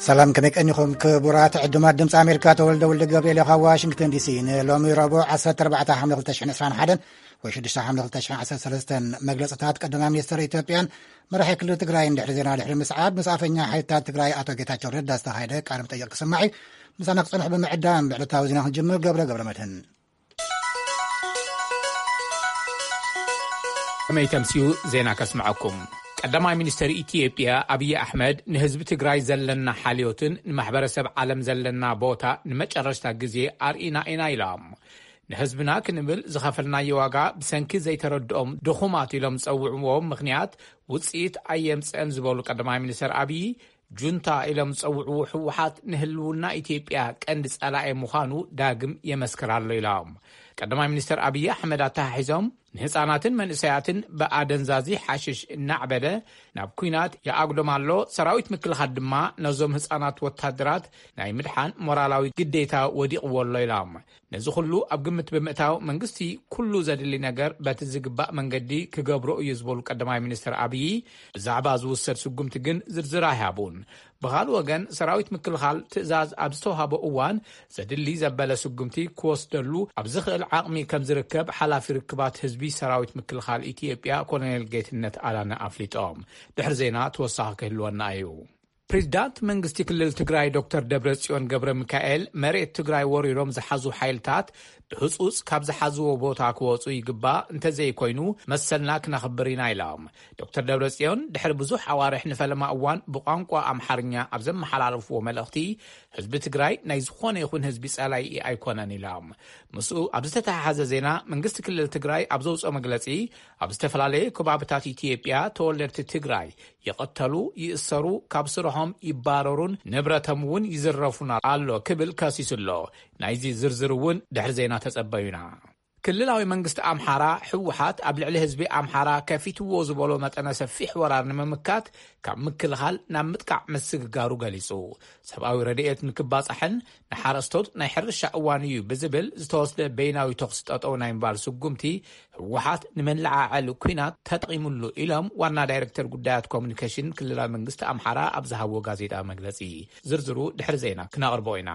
سلام كميكنيكم كبرات عدمات دمس أمريكا تولد قبل واشنطن دي سي لومي ربع 14 حملة 2021 و6 حملة 2013 مجلسات قدم منستر إثيوبيان مرح كل تግራይ እንድሕር ድሕሪ ምስዓብ መሳፈኛ ሓይታት ትግራይ አቶ ጌታቸው ረዳ ዝተካሄደ ቃለ መጠይቅ ክስማዕ ምሳና ክጽንሕ ብምዕዳም ብዕለታዊ ዜና ክንጅምር ገብረ መድህን ከመይተምሲዩ ዜና ከስማዓኩም ቀዳማይ ሚኒስትር ኢትዮጵያ አብይ አህመድ ንህዝብ ትግራይ ዘለና ሓልዮትን ንማሕበረሰብ ዓለም ዘለና ቦታ ንመጨረሽታ ግዜ አርኢና ኢና ኢሎም ንህዝብና ክንብል ዝኸፈልናዮ ዋጋ ብሰንኪ ዘይተረድኦም ድኹማት ኢሎም ፀውዕዎም ምኽንያት ውፅኢት ኣየምፅአን ዝበሉ ቀዳማይ ሚኒስትር አብይ ጁንታ ኢሎም ፀውዕዎ ህወሓት ንህልውና ኢትዮጵያ ቀንዲ ጸላኢ ምዃኑ ዳግም የመስክራሉ ኢሎም ቀዳማይ ሚኒስትር አብይ አህመድ አታሒዞም ንህፃናትን መንእሰያትን በአደንዛዚ ሓሽሽ እናዕበደ ናብ ኩናት የአግዶማሎ ሰራዊት ምክልኻል ድማ ነዞም ህፃናት ወታደራት ናይ ምድሓን ሞራላዊ ግዴታ ወዲቕዎሎ ኢሎም ነዚ ኩሉ ኣብ ግምት ብምእታው መንግስቲ ኩሉ ዘድሊ ነገር በቲ ዝግባእ መንገዲ ክገብሮ እዩ ዝበሉ ቀዳማይ ሚኒስትር አብይ ብዛዕባ ዝውሰድ ስጉምቲ ግን ዝርዝር ኣይሃቡን ብኻልእ ወገን ሰራዊት ምክልኻል ትእዛዝ ኣብ ዝተውሃቦ እዋን ዘድሊ ዘበለ ስጉምቲ ክወስደሉ ኣብ ዝኽእል ዓቕሚ ከም ዝርከብ ሓላፊ ርክባት ህዝቢ ሰራዊት ምክልኻል ኢትዮጵያ ኮሎኔል ጌትነት አላነ አፍሊጦም ድሕሪ ዜና ተወሳኺ ክህልወና እዩ ፕሬዝዳንት መንግስቲ ክልል ትግራይ ዶክተር ደብረጽዮን ገብረ ሚካኤል መሬት ትግራይ ወሪሮም ዝሓዙ ሓይልታት ብህፁፅ ካብ ዝሓዝዎ ቦታ ክወፁ ይግባእ እንተዘይኮይኑ መሰልና ክነኽብር ኢና ኢሎም ዶክተር ደብረጽዮን ድሕሪ ብዙሕ ኣዋርሕ ንፈለማ እዋን ብቋንቋ ኣምሓርኛ ኣብ ዘመሓላለፍዎ መልእኽቲ ህዝቢ ትግራይ ናይ ዝኾነ ይኹን ህዝቢ ጸላኢ ኣይኮነን ኢሎም ምስኡ ኣብ ዝተተሓሓዘ ዜና መንግስቲ ክልል ትግራይ ኣብ ዘውፅኦ መግለፂ ኣብ ዝተፈላለየ ከባብታት ኢትዮጵያ ተወለድቲ ትግራይ ይቐተሉ ይእሰሩ ካብ ስርሖም ይባረሩን ንብረቶም እውን ይዝረፉና ኣሎ ክብል ከሲሱሎ ናይዚ ዝርዝር እውን ድሕሪ ዜና ተጸበዩና ክልላዊ መንግስቲ ኣምሓራ ህወሓት ኣብ ልዕሊ ህዝቢ ኣምሓራ ከፊትዎ ዝበሎ መጠነ ሰፊሕ ወራር ንምምካት ካብ ምክልኻል ናብ ምጥቃዕ መስግጋሩ ገሊጹ ሰብኣዊ ረድኤት ንክባፅሕን ንሓረስቶት ናይ ሕርሻ እዋን እዩ ብዝብል ዝተወስደ በይናዊ ተኽሲ ጠጠው ናይ ምባል ስጉምቲ ህወሓት ንመላዓዓሊ ኩናት ተጠቒሙሉ ኢሎም ዋና ዳይሬክተር ጉዳያት ኮሙኒኬሽን ክልላዊ መንግስቲ ኣምሓራ ኣብ ዝሃብዎ ጋዜጣ መግለጺ ዝርዝሩ ድሕሪ ዜና ክነቕርቦ ኢና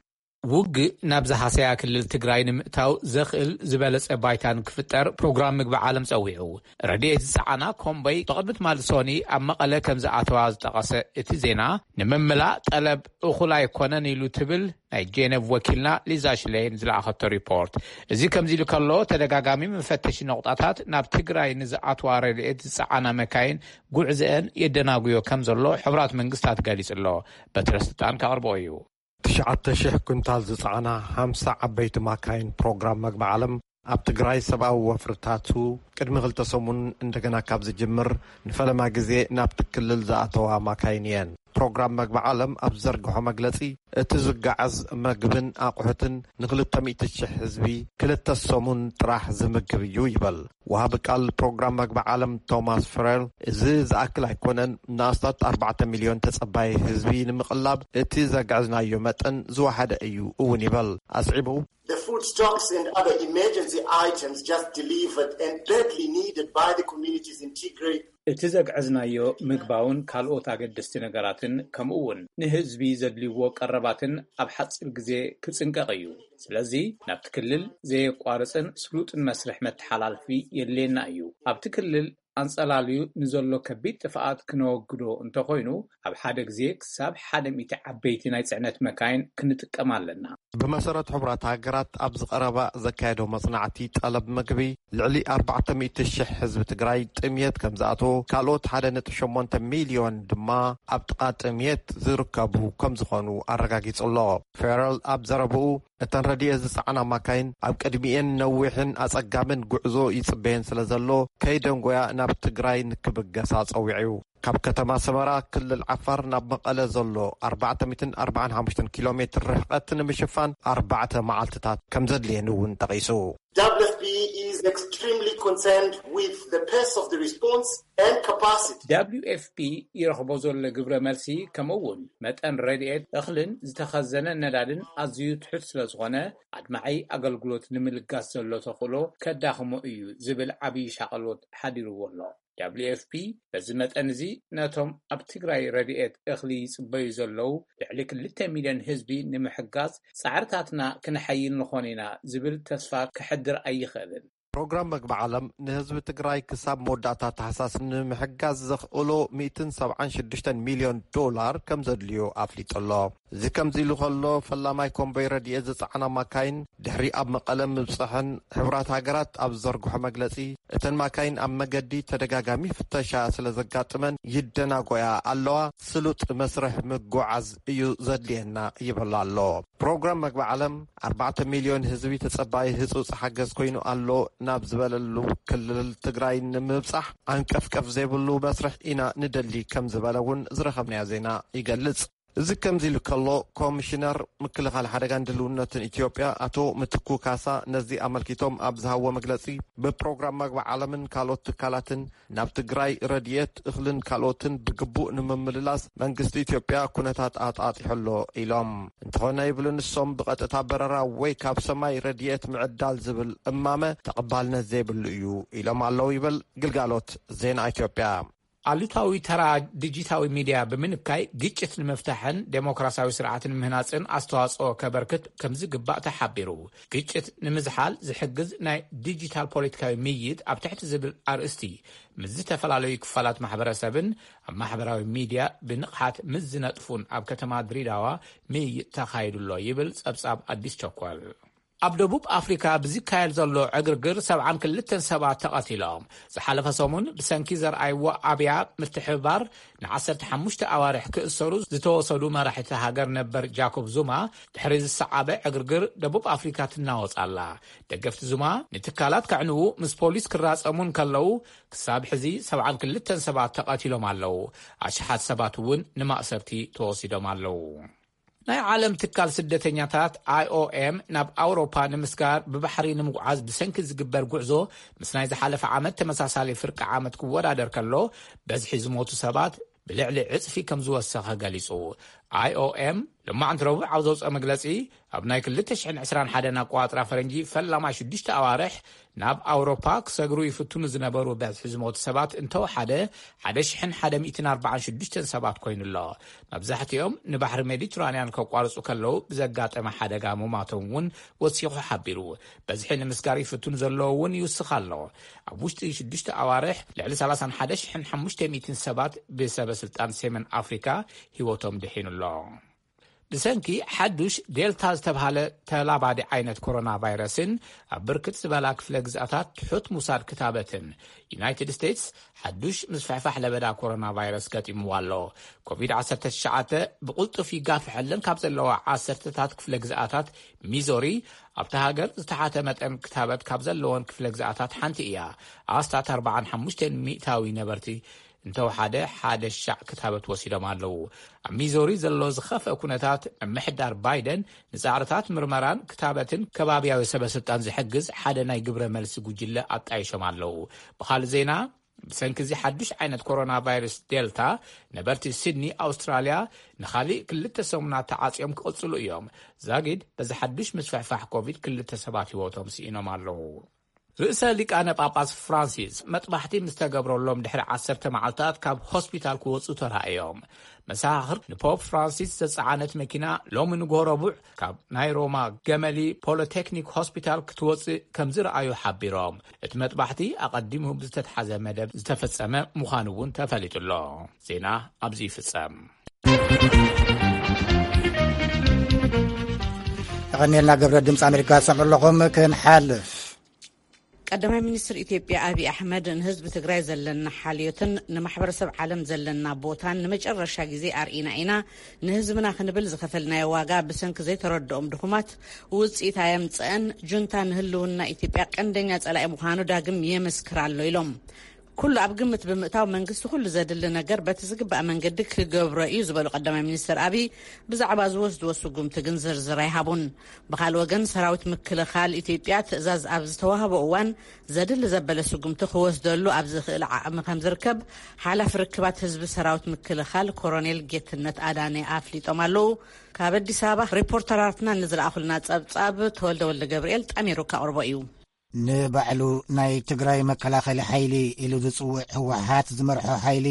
ውግእ ናብ ዝሃሰያ ክልል ትግራይ ንምእታው ዘኽእል ዝበለጸ ባይታን ክፍጠር ፕሮግራም ምግቢ ዓለም ፀዊዑ ረድኤት ዝፀዓና ኮምቦይ ብቕድሚት ማልሶኒ ኣብ መቐለ ከም ዝኣተዋ ዝጠቐሰ እቲ ዜና ንምምላእ ጠለብ እኹል ኣይኮነን ኢሉ ትብል ናይ ጄኔቭ ወኪልና ሊዛ ሽሌን ዝለኣኸቶ ሪፖርት እዚ ከምዚ ኢሉ ከሎ ተደጋጋሚ መፈተሺ ነቑጣታት ናብ ትግራይ ንዝኣተዋ ረድኤት ዝፀዓና መካይን ጉዕዝአን የደናግዮ ከም ዘሎ ሕብራት መንግስታት ገሊጹሎ በትረ ስልጣን ካቕርቦ እዩ 9,000 ኩንታል ዝፀዓና 50 ዓበይቲ ማካይን ፕሮግራም መግቢ ዓለም ኣብ ትግራይ ሰብኣዊ ወፍርታቱ ቅድሚ 2 ሰሙን እንደገና ካብ ዝጅምር ንፈለማ ግዜ ናብቲ ክልል ዝኣተዋ ማካይን እየን ፕሮግራም መግቢ ዓለም ኣብ ዘርግሖ መግለጺ እቲ ዝጋዓዝ መግብን ኣቑሑትን ን200,000 ህዝቢ 2 ሰሙን ጥራሕ ዝምግብ እዩ ይበል ወሃቢ ቃል ፕሮግራም መግቢ ዓለም ቶማስ ፍሬል እዚ ዝኣክል ኣይኮነን ንኣስታት 4 ሚልዮን ተጸባይ ህዝቢ ንምቕላብ እቲ ዘጋዕዝናዮ መጠን ዝወሓደ እዩ እውን ይበል ኣስዒቡ The food stocks and other emergency items just delivered and badly needed by the communities in Tigray. እቲ ዘጋዕዝናዮ ምግባውን ካልኦት ኣገደስቲ ነገራትን ከምኡውን ንህዝቢ ዘድልይዎ ቀረባትን ኣብ ሓፂር ግዜ ክጽንቀቕ እዩ ስለዚ ናብቲ ክልል ዘየቋርፅን ስሉጥን መስርሕ መተሓላልፊ የድልየና እዩ ኣብቲ ክልል አንጸላልዩ ንዘሎ ከቢድ ጥፍኣት ክነወግዶ እንተኾይኑ ኣብ ሓደ ግዜ ክሳብ 100 ዓበይቲ ናይ ጽዕነት መካይን ክንጥቀም ኣለና ብመሰረት ሕብራት ሃገራት ኣብ ዝቐረባ ዘካየዶ መጽናዕቲ ጠለብ ምግቢ ልዕሊ 400,000 ህዝቢ ትግራይ ጥምየት ከም ዝኣተዎ ካልኦት 1.8 ሚልዮን ድማ ኣብ ጥቓ ጥምየት ዝርከቡ ከም ዝኾኑ ኣረጋጊጹሎ ፌረል ኣብ ዘረብኡ እተን ረድኤት ዝፀዓና ማካይን ኣብ ቅድሚኤን ነዊሕን ኣጸጋምን ጉዕዞ ይጽበየን ስለ ዘሎ ከይደን ጎያ ናብ ትግራይ ንክብገሳ ፀዊዑ ካብ ከተማ ሰመራ ክልል ዓፋር ናብ መቐለ ዘሎ 445 ኪሎ ሜትር ርሕቀት ንምሽፋን 4 መዓልትታት ከም ዘድልየን እውን ጠቒሱ WFP is extremely extremely concerned with the pace of the response and capacity. WFP ይረኽቦ ዘሎ ግብረ መልሲ ከምውን መጠን ረድኤት እኽልን ዝተኸዘነ ነዳድን ኣዝዩ ትሑት ስለ ዝኾነ ኣድማዓይ ኣገልግሎት ንምልጋስ ዘሎ ተኽእሎ ከዳኽሞ እዩ ዝብል ዓብዪ ሻቐሎት ሓዲርዎ ኣሎ። WFP በዚ መጠን እዚ ነቶም ኣብ ትግራይ ረድኤት እኽሊ ይጽበዩ ዘለው ልዕሊ 2 ሚልዮን ህዝቢ ንምሕጋዝ ጻዕርታትና ክንሐይን ንኾን ኢና ዝብል ተስፋ ክሕድር ኣይኽእልን። ፕሮግራም ምግቢ ዓለም ንህዝቢ ትግራይ ክሳብ መወዳእታ ታሕሳስ ንምሕጋዝ ዘኽእሎ $176 ሚልዮን ከም ዘድልዮ ኣፍሊጡ ኣሎ። እዚ ከምዚ ኢሉ ከሎ ፈላማይ ኮምቦይ ረድኤት ዝጸዓና ማካይን ድሕሪ ኣብ መቐለ ምብፅሕን ሕብራት ሃገራት ኣብ ዘርግሖ መግለጺ እተን ማካይን ኣብ መገዲ ተደጋጋሚ ፍተሻ ስለ ዘጋጥመን ይደናጎያ ኣለዋ፣ ስሉጥ መስርሕ ምጉዓዝ እዩ ዘድልየና ይብል ኣሎ። ፕሮግራም ምግቢ ዓለም 4 ሚልዮን ህዝቢ ተጸባይ ህጹጽ ሓገዝ ኮይኑ ኣሎ ናብ ዝበለሉ ክልል ትግራይ ንምብጻሕ አንቀፍቀፍ ዘይብሉ መስርሕ ኢና ንደሊ ከም ዝበለውን ዝረኸብናዮ ዜና ይገልጽ። እዚ ከምዚ ኢሉ ከሎ ኮሚሽነር ምክልኻል ሓደጋን ድልውነትን ኢትዮጵያ ኣቶ ምትኩ ካሳ ነዚ ኣመልኪቶም ኣብ ዝሃቦ መግለጺ ብፕሮግራም ምግቢ ዓለምን ካልኦት ትካላትን ናብ ትግራይ ረድኤት እኽልን ካልኦትን ብግቡእ ንምምልላስ መንግስቲ ኢትዮጵያ ኩነታት ኣጣጢሑሎ ኢሎም እንተኾነ ይብሉ ንሶም ብቐጥታ በረራ ወይ ካብ ሰማይ ረድኤት ምዕዳል ዝብል እማመ ተቐባልነት ዘይብሉ እዩ ኢሎም ኣለው ይብል ግልጋሎት ዜና ኢትዮጵያ። አሉታዊ ተራ ዲጂታዊ ሚዲያ ብምንካይ ግጭት ንምፍታሕን ዴሞክራሲያዊ ስርዓትን ምህናጽን አስተዋጽኦ ከበርክት ከም ዝግባእ ተሓቢሩ። ግጭት ንምዝሓል ዝሕግዝ ናይ ዲጂታል ፖለቲካዊ ምይይጥ ኣብ ትሕቲ ዝብል ኣርእስቲ ምስ ዝተፈላለዩ ክፋላት ማሕበረሰብን ኣብ ማሕበራዊ ሚድያ ብንቕሓት ምስ ዝነጥፉን ኣብ ከተማ ድሬዳዋ ምይይጥ ተኻይዱሎ ይብል ጸብጻብ አዲስ ቸኮል። ኣብ ደቡብ አፍሪካ ብዝካየድ ዘሎ ዕግርግር 72 ሰባት ተቐቲሎም ዝሓለፈ ሰሙን ብሰንኪ ዘርኣይዎ ኣብያ ምትሕብባር ን15 ኣዋርሕ ክእሰሩ ዝተወሰዱ መራሒቲ ሃገር ነበር ጃኮብ ዙማ ድሕሪ ዝሰዓበ ዕግርግር ደቡብ አፍሪካ ትናወጻላ። ደገፍቲ ዙማ ንትካላት ካዕንኡ ምስ ፖሊስ ክራጸሙን ከለው ክሳብ ሕዚ 72 ሰባት ተቐቲሎም ኣለው። ኣሽሓት ሰባት እውን ንማእሰርቲ ተወሲዶም ኣለው። ናይ ዓለም ትካል ስደተኛታት IOM ናብ ኣውሮፓ ንምስጋር ብባሕሪ ንምጉዓዝ ብሰንኪ ዝግበር ጉዕዞ ምስ ናይ ዝሓለፈ ዓመት ተመሳሳሊ ፍርቂ ዓመት ክወዳደር ከሎ በዝሒ ዝሞቱ ሰባት ብልዕሊ ዕጽፊ ከም ዝወሰኸ ገሊጹ። IOM ልማዓንቲ ረቡዕ ኣብ ዘውፅአ መግለጺ ኣብ ናይ 2021 ኣቆጣጥራ ፈረንጂ ፈላማ 6 ኣዋርሕ ናብ ኣውሮፓ ክሰግሩ ይፍትኑ ዝነበሩ በዝሒ ዝሞቱ ሰባት እንተወሓደ 1146 ሰባት ኮይኑሎ። መብዛሕትኦም ንባሕሪ ሜዲትራንያን ከቋርጹ ከለው ብዘጋጠመ ሓደጋ ምማቶም እውን ወሲኹ ሓቢሩ። በዝሒ ንምስጋር ይፍትኑ ዘለዎ እውን ይውስኽ ኣሎ። ኣብ ውሽጢ 6 ኣዋርሕ ልዕሊ 31500 ሰባት ብሰበስልጣን ሰሜን ኣፍሪካ ህይወቶም ድሒኑሎ። ብሰንኪ ሓዱሽ ዴልታ ዝተብሃለ ተላባዲ ዓይነት ኮሮና ቫይረስን ኣብ ብርክት ዝበላ ክፍለ ግዝኣታት ትሑት ሙሳድ ክታበትን ዩናይትድ ስቴትስ ሓዱሽ ምስፍሕፋሕ ለበዳ ኮሮና ቫይረስ ገጢምዋ ኣሎ። ኮቪድ-19 ብቁልጡፍ ይጋፍሐለን ካብ ዘለዋ 10ታት ክፍለ ግዝኣታት ሚዞሪ ኣብታ ሃገር ዝተሓተ መጠን ክታበት ካብ ዘለዎን ክፍለ ግዝኣታት ሓንቲ እያ። ኣስታት 45 ሚእታዊ ነበርቲ እንተወሓደ 1,000 ክታበት ወሲዶም ኣለው። ኣብ ሚዞሪ ዘሎ ዝኸፍአ ኩነታት ምሕዳር ባይደን ንጻዕርታት ምርመራን ክታበትን ከባቢያዊ ሰበስልጣን ዝሕግዝ ሓደ ናይ ግብረ መልሲ ጉጅለ ኣጣይሾም ኣለው። ብኻልእ ዜና ብሰንኪ ሓዱሽ ዓይነት ኮሮና ቫይረስ ዴልታ ነበርቲ ሲድኒ ኣውስትራልያ ንኻሊእ 2 ሰሙናት ተዓጽዮም ክቕጽሉ እዮም። ዛጊድ በዚ ሓዱሽ ምስፍሕፋሕ ኮቪድ 2 ሰባት ህይወቶም ሲኢኖም ኣለው። ርእሰ ሊቃነ ጳጳስ ፍራንሲስ መጥባሕቲ ምስ ተገብረሎም ድሕሪ 10 መዓልታት ካብ ሆስፒታል ክወፁ ተራእዮም። መሳኽር ንፖፕ ፍራንሲስ ዘፀዓነት መኪና ሎሚ ንጎሆ ረቡዕ ካብ ናይ ሮማ ገመሊ ፖሊቴክኒክ ሆስፒታል ክትወፅእ ከም ዝረኣዩ ሓቢሮም። እቲ መጥባሕቲ ኣቐዲሙ ብዝተተሓዘ መደብ ዝተፈጸመ ምዃኑ እውን ተፈሊጡሎ። ዜና ኣብዚ ይፍጸም። ተቐኒልና ገብረ ድምፂ ኣሜሪካ ሰምዑ ኣለኹም ክንሓልፍ። ቀዳማይ ሚኒስትር ኢትዮጵያ አብይ አሕመድ ንህዝቢ ትግራይ ዘለና ሓልዮትን ንማሕበረሰብ ዓለም ዘለና ቦታን ንመጨረሻ ግዜ ኣርኢና ኢና ንህዝብና ክንብል ዝኸፈልናዮ ዋጋ ብሰንኪ ዘይተረድኦም ድኹማት ውፅኢት ኣየምፅአን ጁንታ ንህልውና ኢትዮጵያ ቀንደኛ ጸላኢ ምዃኑ ዳግም የመስክር ኣሎ ኢሎም ኩሉ ኣብ ግምት ብምእታው መንግስቲ ኩሉ ዘድሊ ነገር በቲ ዝግባእ መንገዲ ክገብሮ እዩ ዝበሉ ቀዳማይ ሚኒስትር አብይ ብዛዕባ ዝወስድዎ ስጉምቲ ግን ዝርዝር ኣይሃቡን። ብካልእ ወገን ሰራዊት ምክልኻል ኢትዮጵያ ትእዛዝ ኣብ ዝተዋህቦ እዋን ዘድሊ ዘበለ ስጉምቲ ክወስደሉ ኣብ ዝኽእል ዓቕሚ ከም ዝርከብ ሓላፊ ርክባት ህዝቢ ሰራዊት ምክልኻል ኮሎኔል ጌትነት አዳነ ኣፍሊጦም ኣለው። ካብ አዲስ አበባ ሪፖርተራትና ንዝለኣኹልና ጸብጻብ ተወልደ ወልደ ገብርኤል ጣሚሩ ካቅርቦ እዩ። ንባዕሉ ናይ ትግራይ መከላኸሊ ሓይሊ ኢሉ ዝፅውዕ ህወሓት ዝመርሖ ሓይሊ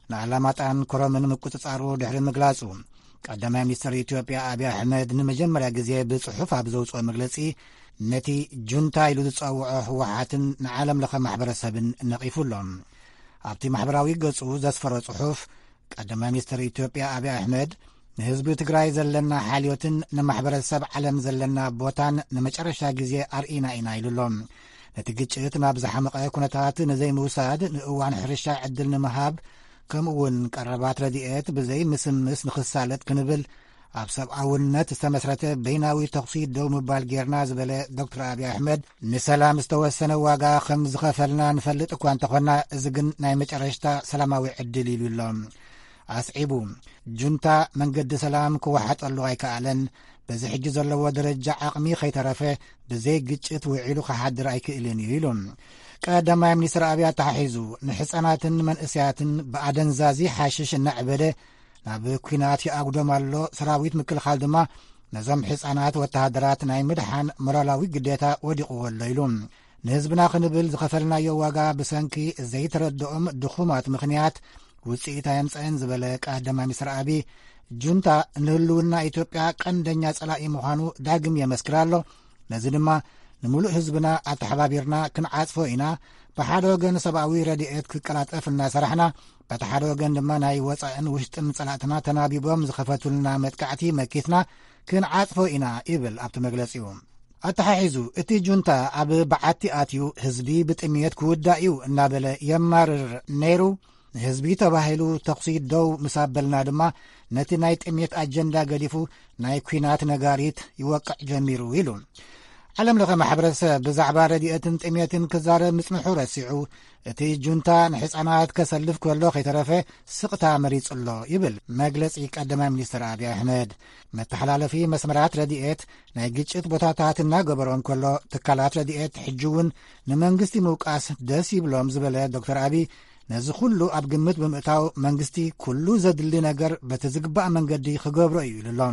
ንኣላማጣን ኮረምን ምቁፅጻሩ ድሕሪ ምግላጹ ቀዳማይ ሚኒስትር ኢትዮጵያ አብይ አሕመድ ንመጀመርያ ግዜ ብጽሑፍ ኣብ ዘውፅኦ መግለጺ ነቲ ጁንታ ኢሉ ዝጸውዖ ህወሓትን ንዓለም ለኸ ማሕበረሰብን ነቒፉሎም። ኣብቲ ማሕበራዊ ገጹ ዘስፈሮ ጽሑፍ ቀዳማይ ሚኒስትር ኢትዮጵያ አብይ አሕመድ ንህዝቢ ትግራይ ዘለና ሓልዮትን ንማሕበረሰብ ዓለም ዘለና ቦታን ንመጨረሻ ግዜ ኣርኢና ኢና ኢሉሎም። ነቲ ግጭት ናብ ዝሓመቐ ኩነታት ንዘይምውሳድ ንእዋን ሕርሻ ዕድል ንምሃብ ከምኡውን ቀረባት ረድኤት ብዘይ ምስምስ ንኽሳለጥ ክንብል ኣብ ሰብኣውነት ዝተመስረተ በይናዊ ተኽሲ ደው ምባል ጌርና ዝበለ ዶክተር አብይ አሕመድ ንሰላም ዝተወሰነ ዋጋ ከም ዝኸፈልና ንፈልጥ እኳ እንተኾና እዚ ግን ናይ መጨረሽታ ሰላማዊ ዕድል ኢሉሎም ኣስዒቡ ጁንታ መንገዲ ሰላም ክወሓጠሉ ኣይከኣለን፣ በዚ ሕጂ ዘለዎ ደረጃ ዓቕሚ ኸይተረፈ ብዘይ ግጭት ውዒሉ ክሓድር ኣይክእልን እዩ ኢሉ ቀዳማይ ሚኒስትር አብይ ኣተሓሒዙ ንሕፃናትን መንእስያትን ብኣደንዛዚ ሓሽሽ እናዕበደ ናብ ኩናት ይኣጉዶም ኣሎ። ሰራዊት ምክልኻል ድማ ነዞም ሕፃናት ወተሃደራት ናይ ምድሓን ሞራላዊ ግዴታ ወዲቑዎ ኣሎ ኢሉ ንህዝብና ክንብል ዝኸፈልናዮ ዋጋ ብሰንኪ ዘይተረድኦም ድኹማት ምኽንያት ውፅኢት ኣየምፅአን ዝበለ ቀዳማይ ሚኒስትር አብይ ጁንታ ንህልውና ኢትዮጵያ ቀንደኛ ጸላኢ ምዃኑ ዳግም የመስክር ኣሎ። ነዚ ድማ ንምሉእ ህዝብና ኣተሓባቢርና ክንዓጽፎ ኢና። ብሓደ ወገን ሰብኣዊ ረድኤት ክቀላጠፍ እናሰራሕና፣ በቲ ሓደ ወገን ድማ ናይ ወፃእን ውሽጥን ጸላእትና ተናቢቦም ዝኸፈቱልና መጥቃዕቲ መኪትና ክንዓጽፎ ኢና ይብል ኣብቲ መግለጺኡ ኣተሓሒዙ። እቲ ጁንታ ኣብ በዓቲ ኣትዩ ህዝቢ ብጥምየት ክውዳእ እዩ እናበለ የማርር ነይሩ። ንህዝቢ ተባሂሉ ተኽሲ ደው ምሳበልና ድማ ነቲ ናይ ጥምየት ኣጀንዳ ገዲፉ ናይ ኩናት ነጋሪት ይወቅዕ ጀሚሩ ኢሉ ዓለም ለኸ ማሕበረሰብ ብዛዕባ ረድኤትን ጥምየትን ክዛረብ ምጽንሑ ረሲዑ እቲ ጁንታ ንሕፃናት ከሰልፍ ከሎ ኸይተረፈ ስቕታ መሪጹሎ ይብል መግለጺ ቀዳማይ ሚኒስትር አብይ አሕመድ። መተሓላለፊ መስመራት ረድኤት ናይ ግጭት ቦታታት እናገበሮም ከሎ ትካላት ረድኤት ሕጂ እውን ንመንግስቲ ምውቃስ ደስ ይብሎም ዝበለ ዶክተር አብይ ነዚ ኩሉ ኣብ ግምት ብምእታው መንግስቲ ኩሉ ዘድሊ ነገር በቲ ዝግባእ መንገዲ ክገብሮ እዩ ኢሉሎም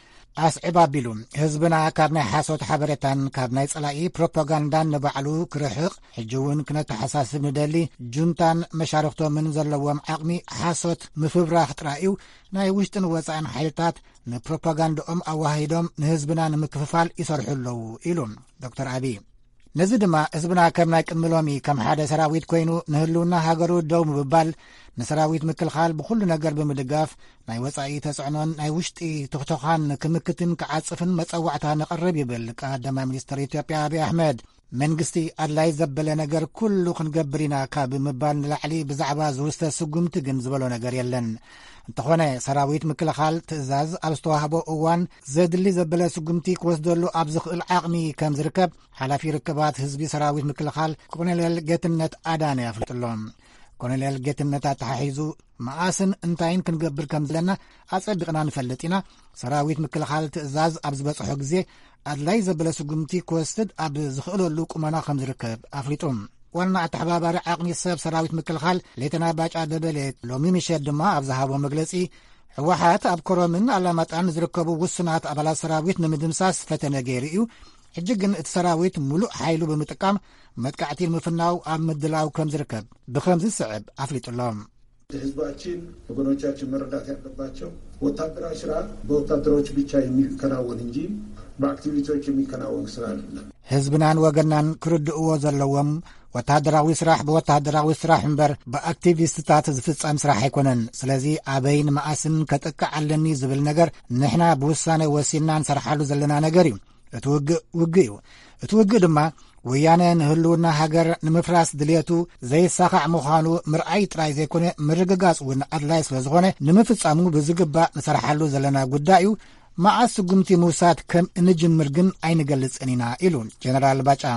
ኣስዒብ ኣቢሉ ህዝብና ካብ ናይ ሓሶት ሓበሬታን ካብ ናይ ጸላኢ ፕሮፓጋንዳን ንባዕሉ ክርሕቕ ሕጂ እውን ክነተሓሳስብ ንደሊ ጁንታን መሻርክቶምን ዘለዎም ዓቕሚ ሓሶት ምፍብራኽ ጥራይ እዩ ናይ ውሽጥን ወፃእን ሓይልታት ንፕሮፓጋንዳኦም ኣዋሂዶም ንህዝብና ንምክፍፋል ይሰርሑ ኣለዉ ኢሉ ዶክተር አብይ ነዚ ድማ ህዝብና ከም ናይ ቅድሚ ሎሚ ከም ሓደ ሰራዊት ኮይኑ ንህልውና ሃገሩ ደው ምብባል ንሰራዊት ምክልኻል ብኩሉ ነገር ብምድጋፍ ናይ ወፃኢ ተጽዕኖን ናይ ውሽጢ ትኽተኻን ክምክትን ክዓጽፍን መጸዋዕታ ነቐርብ ይብል ቀዳማይ ሚኒስትር ኢትዮጵያ አብይ አሕመድ። መንግስቲ ኣድላይ ዘበለ ነገር ኩሉ ክንገብር ኢና ካብ ምባል ንላዕሊ ብዛዕባ ዝውስተ ስጉምቲ ግን ዝበሎ ነገር የለን። እንተኾነ ሰራዊት ምክልኻል ትእዛዝ ኣብ ዝተዋህቦ እዋን ዘድሊ ዘበለ ስጉምቲ ክወስደሉ ኣብ ዝኽእል ዓቕሚ ከም ዝርከብ ሓላፊ ርክባት ህዝቢ ሰራዊት ምክልኻል ኮሎኔል ጌትነት አዳነ ያፍልጥሎም። ኮሎኔል ጌትነት ኣተሓሒዙ መዓስን እንታይን ክንገብር ከም ዘለና ኣጸቢቕና ንፈልጥ ኢና። ሰራዊት ምክልኻል ትእዛዝ ኣብ ዝበጽሖ ግዜ ኣድላይ ዘበለ ስጉምቲ ክወስድ ኣብ ዝኽእለሉ ቁመና ከም ዝርከብ ኣፍሊጡ ዋና ኣተሓባባሪ ዓቕሚ ሰብ ሰራዊት ምክልኻል ሌተና ባጫ ደበሌ ሎሚ ምሸት ድማ ኣብ ዝሃቦ መግለጺ ህወሓት ኣብ ኮረምን ኣላማጣን ዝርከቡ ውስናት ኣባላት ሰራዊት ንምድምሳስ ፈተነ ገይሩ እዩ። ሕጂ ግን እቲ ሰራዊት ሙሉእ ሓይሉ ብምጥቃም መጥቃዕቲ ምፍናው ኣብ ምድላው ከም ዝርከብ ብከምዚ ስዕብ ኣፍሊጡሎም። ህዝባችን ወገኖቻችን መረዳት ያለባቸው ወታደራዊ ስራ በወታደሮች ብቻ የሚከናወን እንጂ በአክቲቪቲዎች የሚከናወን ስራ አይደለም። ህዝብናን ወገናን ክርድእዎ ዘለዎም ወታደራዊ ስራሕ ብወታደራዊ ስራሕ እምበር ብኣክቲቪስትታት ዝፍጸም ስራሕ ኣይኮነን። ስለዚ ኣበይን መዓስን ከጥቅዕ ኣለኒ ዝብል ነገር ንሕና ብውሳነ ወሲና ንሰርሓሉ ዘለና ነገር እዩ። እቲ ውግእ እዩ። እቲ ውግእ ድማ ወያነ ንህልውና ሃገር ንምፍራስ ድልየቱ ዘይሳኻዕ ምዃኑ ምርኣይ ጥራይ ዘይኮነ ምርግጋጽ እውን ኣድላይ ስለ ዝኾነ ንምፍጻሙ ብዝግባእ ንሰርሓሉ ዘለና ጉዳይ እዩ። መዓስ ስጉምቲ ምውሳድ ከም እንጅምር ግን ኣይንገልጽን ኢና ኢሉ ጀነራል ባጫ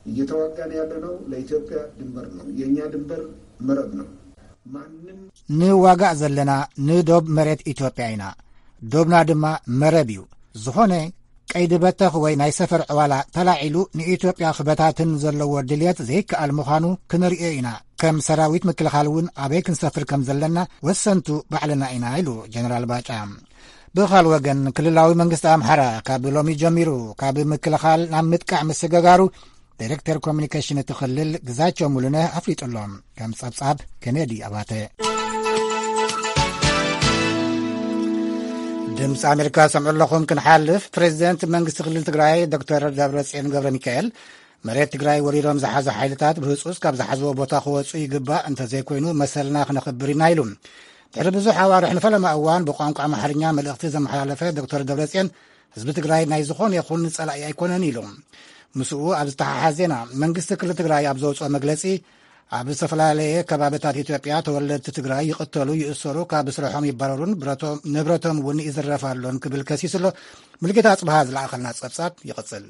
እየተዋጋን ያለነው ለኢትዮጵያ ድንበር ነው። የኛ ድንበር መረብ ነው። ማንም ንዋጋእ ዘለና ንዶብ መሬት ኢትዮጵያ ኢና። ዶብና ድማ መረብ እዩ። ዝኾነ ቀይዲ በተኽ ወይ ናይ ሰፈር ዕዋላ ተላዒሉ ንኢትዮጵያ ክበታትን ዘለዎ ድልየት ዘይከኣል ምዃኑ ክንርዮ ኢና። ከም ሰራዊት ምክልኻል እውን ኣበይ ክንሰፍር ከም ዘለና ወሰንቱ ባዕልና ኢና ኢሉ ጀነራል ባጫ። ብኻል ወገን ክልላዊ መንግስቲ ኣምሓራ ካብ ሎሚ ጀሚሩ ካብ ምክልኻል ናብ ምጥቃዕ ምስገጋሩ ዳይሬክተር ኮሚኒኬሽን እቲ ክልል ግዛቸው ሙሉነ ኣፍሊጡሎም። ከም ጸብጻብ ከነዲ ኣባተ። ድምፂ ኣሜሪካ ሰምዑ ኣለኹም። ክንሓልፍ ፕሬዚደንት መንግስቲ ክልል ትግራይ ዶክተር ደብረጽዮን ገብረ ሚካኤል መሬት ትግራይ ወሪሮም ዝሓዙ ሓይልታት ብህፁፅ ካብ ዝሓዝዎ ቦታ ክወፁ ይግባእ እንተዘይኮይኑ መሰልና ክነኽብር ኢና ኢሉ ድሕሪ ብዙሕ ኣዋርሕ ንፈለማ እዋን ብቋንቋ ኣምሓርኛ መልእኽቲ ዘመሓላለፈ ዶክተር ደብረጽዮን ህዝቢ ትግራይ ናይ ዝኾነ ይኹን ጸላኢ ኣይኮነን ኢሉ ምስኡ ኣብ ዝተሓሓዘ ዜና መንግስቲ ክልል ትግራይ ኣብ ዘውፅኦ መግለጺ ኣብ ዝተፈላለየ ከባቢታት ኢትዮጵያ ተወለድቲ ትግራይ ይቕተሉ ይእሰሩ ካብ ስርሖም ይባረሩን ንብረቶም እውን ይዝረፋሎን ክብል ከሲስሎ ሙልጌታ ጽብሃ ዝለኣኸልና ጸብጻብ ይቕጽል።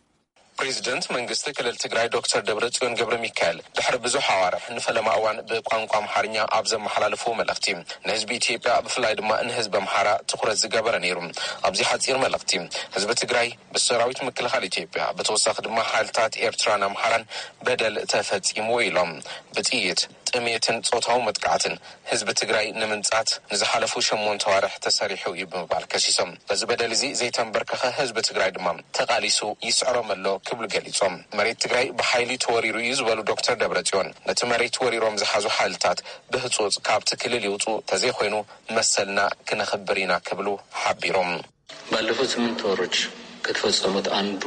ፕሬዚደንት መንግስቲ ክልል ትግራይ ዶክተር ደብረጽዮን ገብረ ሚካኤል ድሕሪ ብዙሕ ኣዋርሕ ንፈለማ እዋን ብቋንቋ ኣምሓርኛ ኣብ ዘመሓላለፉ መልእኽቲ ንህዝቢ ኢትዮጵያ ብፍላይ ድማ ንህዝቢ ኣምሓራ ትኩረት ዝገበረ ነይሩ። ኣብዚ ሓፂር መልእኽቲ ህዝቢ ትግራይ ብሰራዊት ምክልኻል ኢትዮጵያ ብተወሳኺ ድማ ሓይልታት ኤርትራን ኣምሓራን በደል ተፈጺሙ ኢሎም ብጥይት ጥሜትን ጾታዊ መጥቃዕትን ህዝቢ ትግራይ ንምንጻት ንዝሓለፉ 8 ኣዋርሕ ተሰሪሑ እዩ ብምባል ከሲሶም በዚ በደል እዚ ዘይተንበርከኸ ህዝቢ ትግራይ ድማ ተቃሊሱ ይስዕሮም ኣሎ ክብሉ ገሊጾም መሬት ትግራይ ብሓይሊ ተወሪሩ እዩ ዝበሉ ዶክተር ደብረጽዮን ነቲ መሬት ወሪሮም ዝሓዙ ሓይልታት ብህፁፅ ካብቲ ክልል ይውፁ ተዘይኮይኑ መሰልና ክነኽብር ኢና ክብሉ ሓቢሮም ባለፉት 8 ወሮች ከተፈጸሙት አንዱ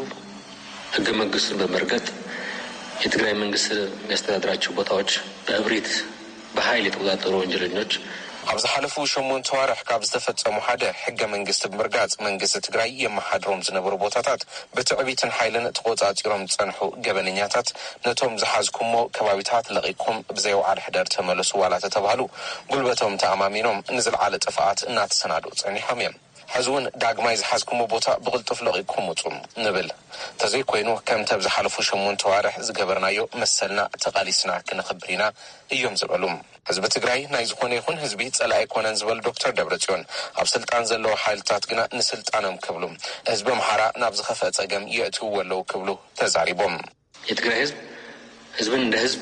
ህገ መንግስትን በመርገጥ የትግራይ መንግስት የሚያስተዳድራቸው ቦታዎች በእብሪት በኃይል የተቆጣጠሩ ወንጀለኞች ኣብ ዝሓለፉ 8 ኣዋርሕ ካብ ዝተፈጸሙ ሓደ ሕገ መንግስቲ ብምርጋጽ መንግስቲ ትግራይ የመሓድሮም ዝነበሩ ቦታታት ብትዕቢትን ሓይልን ተቆጻጺሮም ዝጸንሑ ገበነኛታት ነቶም ዝሓዝኩሞ ከባቢታት ለቒኩም ብዘይወዓል ሕደር ተመለሱ ዋላ ተባሃሉ ጉልበቶም ተኣማሚኖም ንዝለዓለ ጥፍኣት እናተሰናድኡ ጸኒሖም እዮም። ሕዚ እውን ዳግማይ ዝሓዝኩሞ ቦታ ብቕልጡፍ ለቒኩም ውፁ ንብል ተዘይኮይኑ ከምቲ ኣብ ዝሓለፉ 8 ኣዋርሕ ዝገበርናዮ መሰልና ተቓሊስና ክነኽብር ኢና እዮም ዝበሉ ህዝቢ ትግራይ ናይ ዝኾነ ይኹን ህዝቢ ጸላኢ ኣይኮነን ዝበሉ ዶክተር ደብረጽዮን ኣብ ስልጣን ዘለዎ ሓይልታት ግና ንስልጣኖም ክብሉ ህዝቢ ኣምሓራ ናብ ዝኸፍአ ጸገም የእትውዎ ኣለዉ ክብሉ ተዛሪቦም የትግራይ ህዝብ ህዝብን እንደ ህዝብ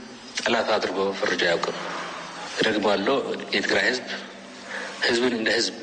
ጠላት አድርጎ ፈርጆ አያውቅም። ደግሞአለው የትግራይ ህዝብ ህዝብን እንደ ህዝብ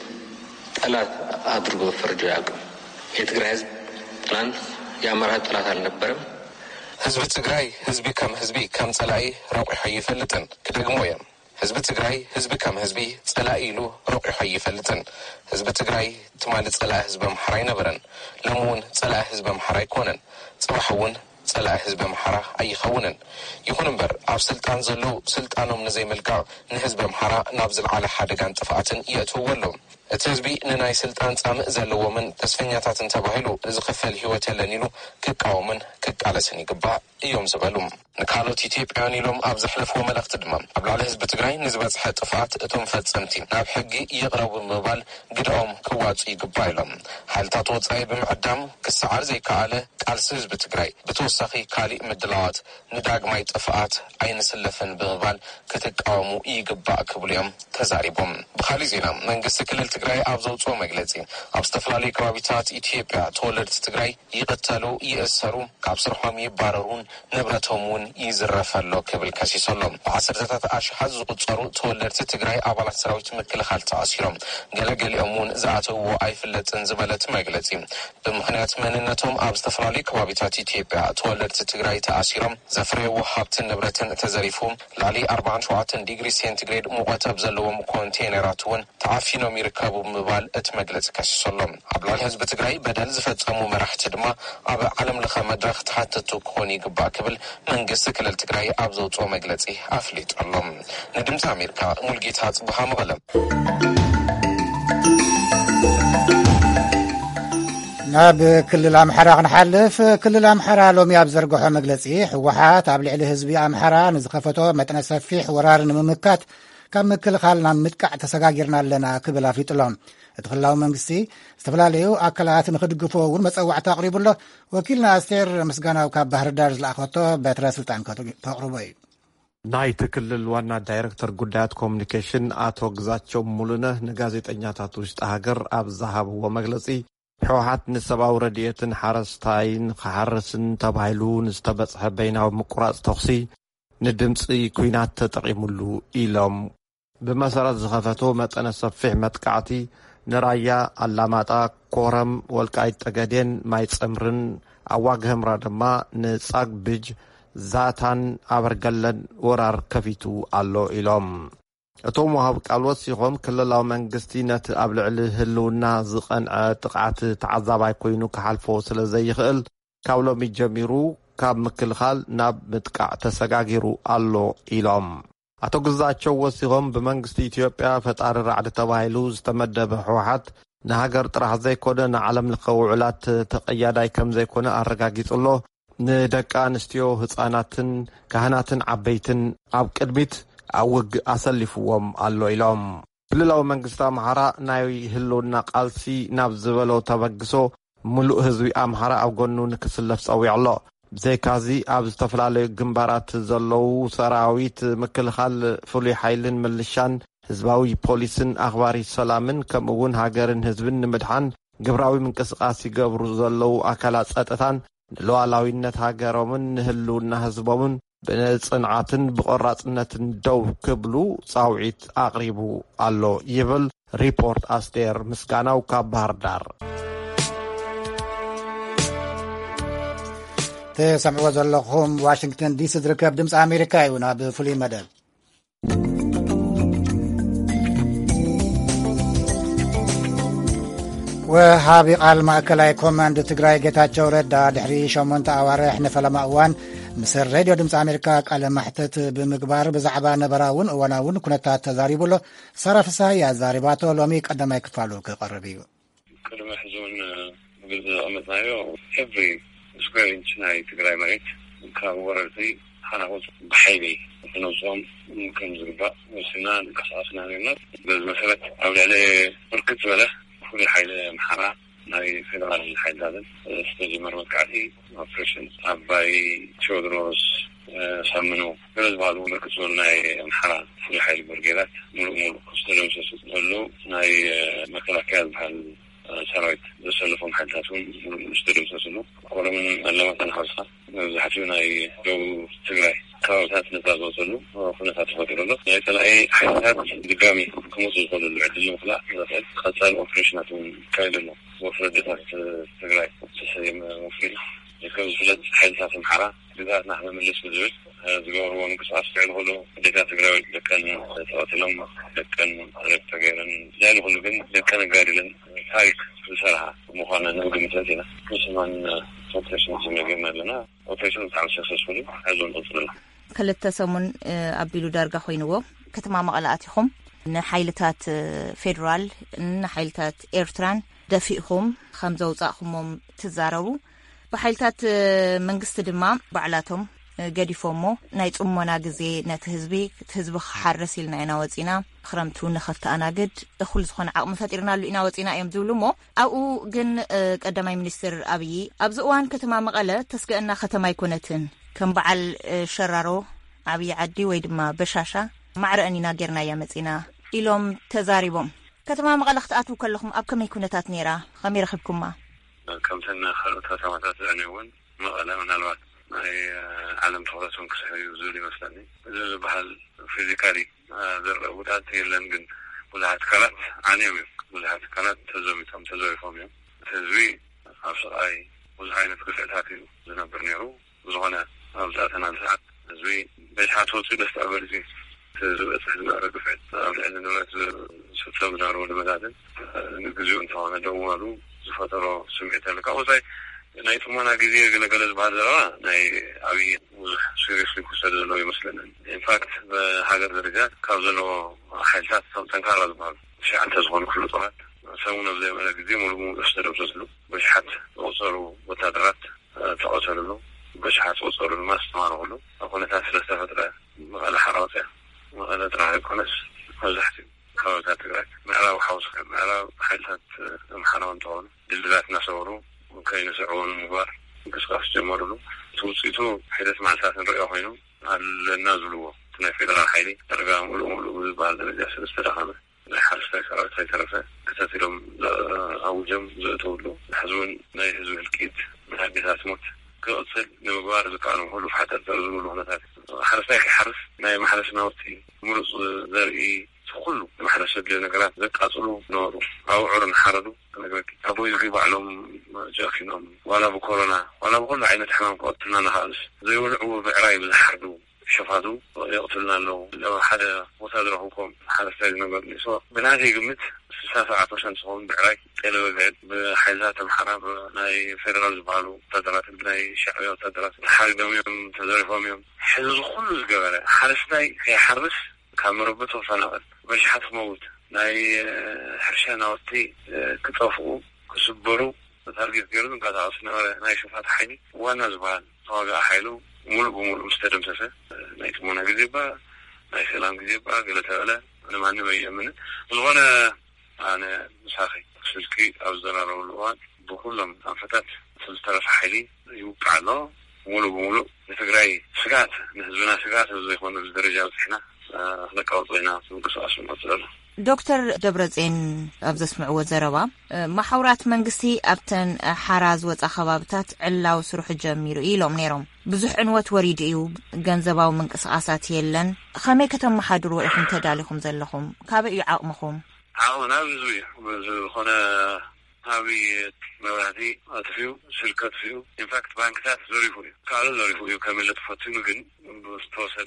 ጠላት አድርጎ ፈርጆ አያውቅም። የትግራይ ህዝብ ትናንት የአማራ ጠላት አልነበረም። ህዝቢ ትግራይ ህዝቢ ከም ጸላኢ ረቂሑ ይፈልጥን ክደግሞዮም ህዝቢ ትግራይ ህዝቢ ከም ህዝቢ ጸላኢ ኢሉ ረቂሑ ይፈልጥን ህዝቢ ትግራይ ትማሊ ጸላኢ ህዝቢ ኣምሓራ ይነበረን ለሙን ጸላኢ ህዝቢ ኣምሓራ ይኮነን ጽባሕ እውን ጸላኢ ህዝቢ ኣምሓራ ኣይኸውንን ይኹን እምበር ኣብ ስልጣን ዘለው ስልጣኖም ንዘይምልቃዕ ንህዝቢ ኣምሓራ ናብ ዝለዓለ ሓደጋን ጥፍኣትን የእትውዎ ኣለዉ እቲ ህዝቢ ንናይ ስልጣን ጻምእ ዘለዎምን ተስፈኛታትን ተባሂሉ ዝኽፈል ህይወት የለን ኢሉ ክቃወምን ክቃለስን ይግባእ እዮም ዝበሉ ንካልኦት ኢትዮጵያውያን ኢሎም ኣብ ዘሕለፍዎ መልእኽቲ ድማ ኣብ ላዕሊ ህዝቢ ትግራይ ንዝበፅሐ ጥፍኣት እቶም ፈጸምቲ ናብ ሕጊ ይቕረቡ ብምባል ግድኦም ክዋፁ ይግባእ ኢሎም ሓይልታት ወፃኢ ብምዕዳም ክሰዓር ዘይከኣለ ቃልሲ ህዝቢ ትግራይ ብተወሳኺ ካሊእ ምድላዋት ንዳግማይ ጥፍኣት ኣይንስለፍን ብምባል ክትቃወሙ ይግባእ ክብሉ እዮም ተዛሪቦም ብኻሊእ ዜና መንግስቲ ክልል ትግራይ ኣብ ዘውፅኦ መግለጺ ኣብ ዝተፈላለዩ ከባቢታት ኢትዮጵያ ተወለድቲ ትግራይ ይቕተሉ ይእሰሩ ካብ ስርሖም ይባረሩን ንብረቶም እውን ይዝረፈሎ ክብል ከሲሶሎም ብዓሰርተታት ኣሽሓት ዝቁፀሩ ተወለድቲ ትግራይ ኣባላት ሰራዊት ምክልኻል ተኣሲሮም ገለገሊኦም እውን ዝኣተውዎ ኣይፍለጥን ዝበለት መግለጺ ብምኽንያት መንነቶም ኣብ ዝተፈላለዩ ከባቢታት ኢትዮጵያ ተወለድቲ ትግራይ ተኣሲሮም ዘፍረይዎ ሃብትን ንብረትን ተዘሪፉ ላዕሊ 47 ዲግሪ ሴንቲግሬድ ሙቐት ኣብ ዘለዎም ኮንቴነራት እውን ተዓፊኖም ይርከቡ ብምባል እቲ መግለጺ ከሲሶሎም ኣብ ላዕሊ ህዝቢ ትግራይ በደል ዝፈጸሙ መራሕቲ ድማ ኣብ ዓለም ለኸ መድረኽ ተሓተቱ ክኾኑ ይግባእ ክብል መንግስቲ ክልል ትግራይ ኣብ ዘውፅኦ መግለጺ ኣፍሊጦሎም ንድምፂ ኣሜሪካ ሙልጌታ ጽቡሃ መቐለ ናብ ክልል ኣምሓራ ክንሓልፍ ክልል ኣምሓራ ሎሚ ኣብ ዘርግሖ መግለጺ ሕወሓት ኣብ ልዕሊ ህዝቢ ኣምሓራ ንዝኸፈቶ መጠነ ሰፊሕ ወራር ንምምካት ካብ ምክልኻልና ምጥቃዕ ተሰጋጊርና ኣለና ክብል ኣፍሊጡሎም እቲ ክልላዊ መንግስቲ ዝተፈላለዩ ኣካላት ንክድግፎ እውን መፀዋዕቲ ኣቕሪቡሎ ወኪልና ኣስቴር ምስጋናው ካብ ባህርዳር ዝለኣኸቶ በትረ ስልጣን ተቕርቦ እዩ ናይቲ ክልል ዋና ዳይረክተር ጉዳያት ኮሙኒኬሽን ኣቶ ግዛቸው ሙሉነህ ንጋዜጠኛታት ውሽጢ ሃገር ኣብ ዝሃብዎ መግለፂ ሕወሓት ንሰብኣዊ ረድኤትን ሓረስታይን ክሓርስን ተባሂሉ ንዝተበፅሐ በይናዊ ምቁራፅ ተኽሲ ንድምፂ ኩናት ተጠቒሙሉ ኢሎም ብመሰረት ዝኸፈቶ መጠነ ሰፊሕ መጥቃዕቲ ንራያ ኣላማጣ ኮረም ወልቃይት ጠገዴን ማይ ፀምርን ኣዋግ ህምራ ድማ ንጻግ ብጅ ዛታን ኣበርገለን ወራር ከፊቱ ኣሎ ኢሎም እቶም ወሃብ ቃል ወሲኾም ክልላዊ መንግስቲ ነቲ ኣብ ልዕሊ ህልውና ዝቐንዐ ጥቕዓት ተዓዛባይ ኮይኑ ክሓልፎ ስለ ዘይኽእል ካብ ሎሚ ጀሚሩ ካብ ምክልኻል ናብ ምጥቃዕ ተሰጋጊሩ ኣሎ ኢሎም ኣቶ ግዛቸው ወሲኾም ብመንግስቲ ኢትዮጵያ ፈጣሪ ራዕዲ ተባሂሉ ዝተመደበ ሕወሓት ንሃገር ጥራሕ ዘይኮነ ንዓለም ለኸ ውዕላት ተቐያዳይ ከም ዘይኮነ ኣረጋጊጹሎ ንደቂ ኣንስትዮ ህፃናትን ካህናትን ዓበይትን ኣብ ቅድሚት ኣውግ ኣሰሊፍዎም ኣሎ ኢሎም ክልላዊ መንግስቲ ኣምሓራ ናይ ህልውና ቃልሲ ናብ ዝበሎ ተበግሶ ሙሉእ ህዝቢ ኣምሓራ ኣብ ጎኑ ንክስለፍ ፀዊዕ ኣሎ ብዘይካዚ ኣብ ዝተፈላለዩ ግንባራት ዘለዉ ሰራዊት ምክልኻል ፍሉይ ሓይልን ምልሻን ህዝባዊ ፖሊስን ኣኽባሪ ሰላምን ከምኡውን ሃገርን ህዝብን ንምድሓን ግብራዊ ምንቅስቃስ ይገብሩ ዘለዉ ኣካላት ፀጥታን ንሉዓላዊነት ሃገሮምን ንህልውና ህዝቦምን ብጽንዓትን ብቆራጽነትን ደው ክብሉ ጻውዒት ኣቕሪቡ ኣሎ ይብል ሪፖርት ኣስቴር ምስጋናው ካብ ባህርዳር ተሰምዕዎ ዘለኹም ዋሽንግተን ዲሲ ዝርከብ ድምፂ ኣሜሪካ እዩ ናብ ፍሉይ መደብ ወሃቢ ቃል ማእከላይ ኮማንድ ትግራይ ጌታቸው ረዳ ድሕሪ 8 ኣዋርሕ ንፈለማ እዋን ምስ ሬድዮ ድምፂ ኣሜሪካ ቃለ ማሕተት ብምግባር ብዛዕባ ነበራውን እዋናውን ኩነታት ተዛሪቡሎ ሳራ ፍሳሃ ዛሪባቶ ሎሚ ቀዳማይ ክፋሉ ክቐርብ እዩ ቅድመ ሕዙን ግልጽ ዘቐመጥናዮ ኤቭሪ ስኩዌር ኢንች ናይ ትግራይ መሬት ካብ ወረርቲ ሓናቆት ብሓይሊ ነውፅኦም ከም ዝግባእ ወሲና ንቀሳቀስና ነርና በዚ መሰረት ኣብ ልዕሊ ብርክት ዝበለ ፍሉይ ሓይሊ ኣምሓራ ናይ ፌደራል ሓይልታትን ዝተጀመረ መጥቃዕቲ ኦፕሬሽን ኣባይ ቴዎድሮስ ሳምኑ ገለ ዝበሃሉ ብርክት ዝበሉ ናይ ኣምሓራ ፍሉይ ሓይሊ ብርጌዳት ሙሉእ ዝተደምሰሱ ዘሎ ናይ መከላከያ ዝበሃል ሰራዊት ዘሰለፎም ሓይልታት እውን ሙሉእ ዝተደምሰሱሉ ኮረምን ኣለማጣን ሓውስኻ መብዛሕትኡ ናይ ደቡብ ትግራይ ከባቢታት ነፃ ዝወፀሉ ኩነታት ተፈጢሩሎ ናይ ፀላኢ ሓይልታት ድጋሚ ክመፁ ዝኽእልሉ ዕድል ንምኽላእ ዝኽእል ቀፃሊ ኦፕሬሽናት እውን ይካየድ ኣሎ ወፍሪ ኣዴታት ትግራይ ዝተሰየመ ወፍሪ ከም ዝፍለጥ ሓይልታት ኣምሓራ ግዛኣትና ክምልስ ብዝብል ዝገበርዎ ምንቅስቃስ ፍዕል ኩሉ ኣዴታት ትግራይ ደቀን ተቐቲሎም ደቀን ረብ ተገይረን ልዕሊ ኩሉ ግን ደቀን ኣጋዲለን ታሪክ ዝሰርሓ ምዃነ ንግምተት ኢና ንስማን ኦፕሬሽን ዝነገርና ኣለና ኦፕሬሽን ብጣዕሚ ሰክሰስፉል እዩ ሓይሉ ንቕፅል ክልተ ሰሙን ኣቢሉ ዳርጋ ኮይንዎ ከተማ መቐለ ኣቲኹም ንሓይልታት ፌደራል ንሓይልታት ኤርትራን ደፊእኹም ከም ዘውፃእኹሞም ትዛረቡ ብሓይልታት መንግስቲ ድማ ባዕላቶም ገዲፎሞ ናይ ጽሞና ግዜ ነቲ ህዝቢ ክሓርስ ኢልና ኢና ወፂና ክረምቱ ንኸተኣናግድ እኹል ዝኾነ ዓቕሚ ፈጢርናሉ ኢና ወፂና እዮም ዝብሉ እሞ ኣብኡ ግን ቀዳማይ ሚኒስትር ኣብይ ኣብዚ እዋን ከተማ መቐለ ተስገአና ከተማ ኣይኮነትን ከም በዓል ሸራሮ ዓብይ ዓዲ ወይ ድማ በሻሻ ማዕረአን ኢና ጌርና እያ መፂና ኢሎም ተዛሪቦም ከተማ መቐለ ክትኣትዉ ከለኹም ኣብ ከመይ ኩነታት ነይራ ከመይ ረኺብኩማ ከምተን ካልኦት ከተማታት ዝዕነውን መቐለ ምናልባት ናይ ዓለም ትኩረቱን ክስሕዩ ዝብል ይመስለኒ እዚ ዝበሃል ፊዚካሊ ዝርአ ጉድኣት የለን ግን ብዙሓት ካላት ዓንዮም እዮም ብዙሓት ካላት ተዘሚቶም ተዘሪፎም እዮም ህዝቢ ኣብ ስቃይ ብዙሕ ዓይነት ግፍዕታት እዩ ዝነብር ነይሩ ዝኾነ ኣብ ዛእተና ሰዓት ህዝቢ በሽሓት ወፅኡ ደስታ በልዚ ዝበፅሕ ዝነበረ ግፍዕት ኣብ ልዕሊ ንብረት ዝፍፀም ዝነበሩ ልምዳትን ንግዚኡ እንተኾነ ደው በሉ ዝፈጠሮ ስምዒት ኣለካ ወሳይ ናይ ጥሞና ግዜ ገለገለ ዝበሃል ዘለዋ ናይ ዓብይ ብዙሕ ሲሪየስሊ ክውሰድ ዘለዎ ይመስለኒ ኢንፋክት ብሃገር ደረጃ ካብ ዘለዎ ሓይልታት ጠንካራ ዝበሃሉ ሸዓተ ዝኾኑ ፍሉጣት ሰሙን ኣብ ዘይበለ ግዜ ሙሉእ ዝተደምሰስሉ በሽሓት ዝቁፀሩ ወታደራት ተቆተልሉ በሽሓት ዝቁፀሩ ድማ ዝተማረኽሉ ኣብ ኩነታት ስለዝተፈጥረ መቐለ ሓራወፅያ መቐለ ጥራሕ ኣይኮነስ يبلوه تنا فيدرال حيلي درجة ملو بعد درجة سلسلة حرسة كرات هيترفع كتاتيرهم أو جم زوتولو حزون لا يهزون الكيد من هالبيثات موت كأصل نمبار ذكرهم هلو حتى ترزمون هنا ثالث حرسة حرس ما محرس نوتي مرص ذري كله محرس بلي نقرات ذك أصله نورو أو عرن حردو أبو يغيب عليهم جاكينهم ولا بكورونا ولا بكل عينة حمام قتلنا نهالس زي ولعوا بعراي بالحردو شفادو يقتلنا لو حدا وصادره حكم حدا سيد نقول سواء بنادي قمت ساعة عشان صون بعراي إلى وقعد بحيزات الحرب ناي فيدرال زبالو تدرات بناي شعبية تدرات حال دوميهم تدرفهم يوم حزو كله زقبله حرسناي هي حرس كان مربطه فنقل باش حتى موت ناي حرشان وقتي كتوفقوا كسبروا تارجت جردن قاعد عصنا ناي شفات حيني وانا زبال طاقة حيلو ملو مستدم سفه ناي تمونا قذيبا ناي خلام قذيبا قلت هلا انا ما عندي بي امنه والغانا انا مساخي سلكي او الزرار والوان بكلهم انفتات سلطرف حيلي يوقع له ملو نتقراي سقات نهزونا سقات وزي اخوانا بالدرجة وزحنا لكاوطينا سنقصاص المطلب دكتور دبرزين أبز اسمعوا زروا محاورات منقسي أبتن حراز وتخبابتات علاو سروح الجميرو إيلوم نيروم بزح عنوات وريد إيو جنزباو منقصاصات يلن خمي كتم محادروا إخم تداليكم زلخم كابا يعاقمكم عاونا بزوي خنا هاوي مواهدي أتفيو شركات فيو in fact بانكتات زوريفوي قالوا زوريفوي كاملة فتنو جن بستوصل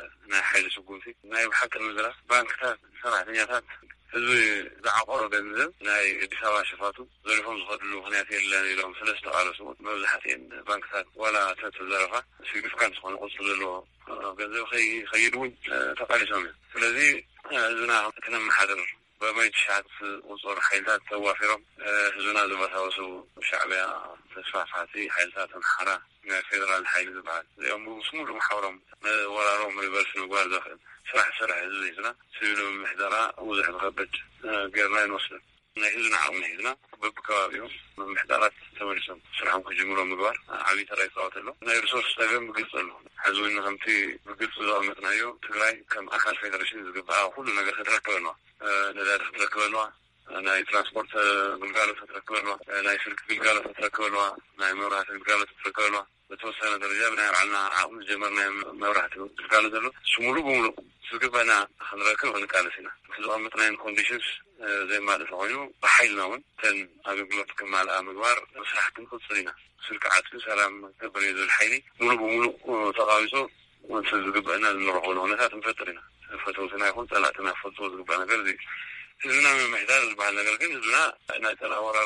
ناحية سقوطي نايب حق المزرعة بانكتات سنة نياتات زوي دعاقورو بنزل ناي بسوا شفاتو زوريفهم زخدلو هنياتي اللي لهم ثلاثة على سقوط موزحتين بانكتات ولا تتزرفة سيقف كان سخون قصد له بنزل خيرون تقالي سامي فلذي زنا تنم حذر بما يتشعب وصول حيلات توافرهم هزونا زبطاوسو شعبية تسفافاتي حيلات انحرا من الفيدرال حيل بعد اليوم بسمول محاورهم ولا روم يبرسلوا قوار داخل سرح هزونا سيولو محدرة وزح الغبت قرنين وصل نهزنا عم نهزنا ببكاويهم محدرات تمرسهم سرحهم كجمهورهم مقوار عبي ترى يصوت له نايرسوس تاقم بقلت له حزوين نغمتي بقلت له متنايو تقراي كم أخر فيدراشين زقبها وكله نقر خدركونا نزار خدركونا ناي ترانسبورت بالقالة تتركونا ناي سلك بالقالة تتركونا ناي مورات بالقالة تتركونا بتوصلنا درجة بناير عنا عقم جمرنا مورات بالقالة دلو شمولو بمولو سلكبنا خدركونا ونكالسنا فزوان متناين كونديشنز زي ما لسوينو بحيلنا ون تن أبيقلوت كمال أمقوار وصحكم خصرينا سلك عاتك سلام تبريد الحيلي مولو بمولو تقاويسو ونسلقبنا نروحون هنا تنفترنا فتوسنا يكون طلعتنا فتوسنا قردي هزنا من محدار بحالنا قردين هزنا نايتنا ورا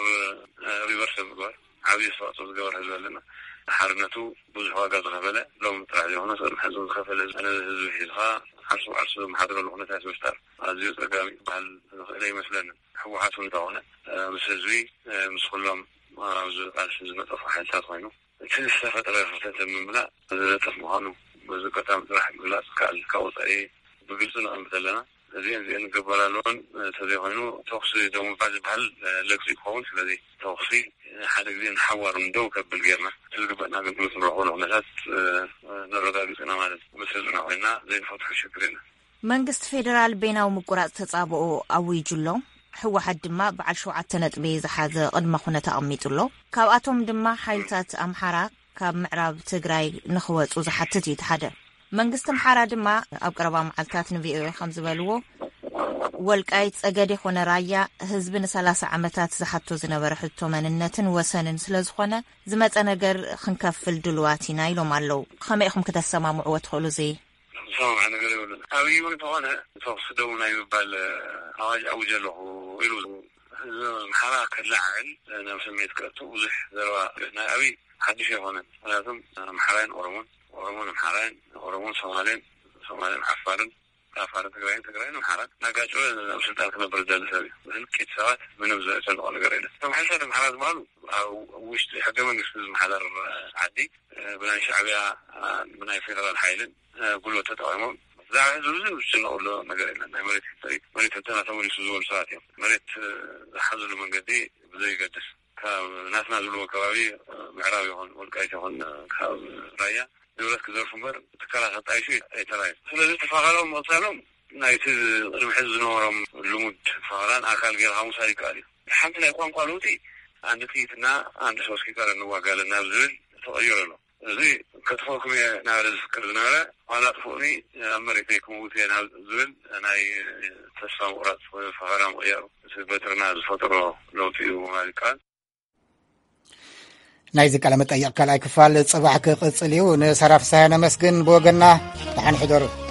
ريفرس بقوار عابي صوت بقوار هزوالنا حرنتو بوزحوا قاض غفلة لو مترعدي هنا صار محزون غفلة أنا هزو حيزها عرسو محاضرة لغنة هزوشتار هزيو تقامي بحال إلي مثلا حوحاتون داونا مسزوي مسخلهم عرسو طفح حالتات غينو تلسة فترة فتاة من بلا زلتف مهانو بزكتا مترح بلا كاوط أي بقلتنا مثلنا زين قبلالون تديهونو توخصي دوم بعد بحال لكسي كون الذي توخصي حدا زين حوار من دوكا بالقرنة تلقبنا قبل نروحون ونسات نرغا بسنا مالت مسلنا وينا زين فتح شكرنا منقست فيدرال بينا ومقرات تتصابقوا أوي جلو هو حد ما بعد شو عتنت بيز حذا قد ما خنا تأميت له كأتهم دما حيلتات أمحرا كمعرب تجراي نخوت وزحتت يتحدى منقست أمحرا دما أقربا معلتات نبي خمس بلوه والقايت أجدي خنا رايا هزبنا 3 عمتات زحتو زنبرحتو من النتن وسنن سلازخنا زمت أنا جر خنكفل دلواتي نايلو مالو خميخم كده السما معوت خلو زي سلام على قريب أبي ونتوانا توصدونا يبال عواج أوجله ويلو محراك اللعن أنا مسميت كرتو وزح ذروا أنا أبي حدش هنا لازم محرين أورمون محرين أورمون صومالين عفارين تقرين محرين ناقاشوا وسلطان كنا بردال سابي مثل كيت ساعات من وزارة الأول قرينا ثم حسنا محرين مالو أو وش حاجة من نسبة محضر عدي بناء شعبية بناء فيدرال الحيلين قولوا تتعامون ذا زوجين وش نقوله نقرينا مريت تنا ثمانية سوزول ساعتين مريت حزلوا من قدي بدأ يقدس ناس نازلوا كوابي معرابي هون والقايته هون رايا ንብረት ክዘርፉ እምበር ትካላት ኣጣይሹ ኣይተራእዩ ስለዚ ተፋኸሎም መቕፃሎም ናይቲ ቅድሚ ሕዚ ዝነበሮም ልሙድ ፈኸራን ኣካል ጌርካ ምውሳድ ይከኣል እዩ ሓንቲ ናይ ቋንቋ ለውጢ አንድ ጥይትና አንድ ሰው እስኪቀር እንዋጋለን ናብ ዝብል ተቐይሩ ኣሎ እዚ ከጥፎኩም እየ ናበለ ዝፍክር ዝነበረ ዋላ ጥፎኒ ኣብ መሬተይ ክምውት እየ ናብ ዝብል ናይ ተስፋ ምቁራፅ ፈኸራ ምቕያሩ እዚ በትርና ዝፈጥሮ ለውጢ እዩ ማለት ይከኣል ናይዚ ቃለ መጠይቕ ካልኣይ ክፋል ፅባሕ ክቕፅል እዩ ንሰራፍ ሳያነ መስግን ብወገና ተሓንሕደሩ